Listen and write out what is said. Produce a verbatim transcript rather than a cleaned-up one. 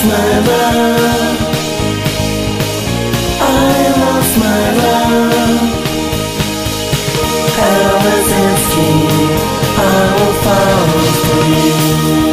lost my love. I lost my love. Powerless and free, I will follow free.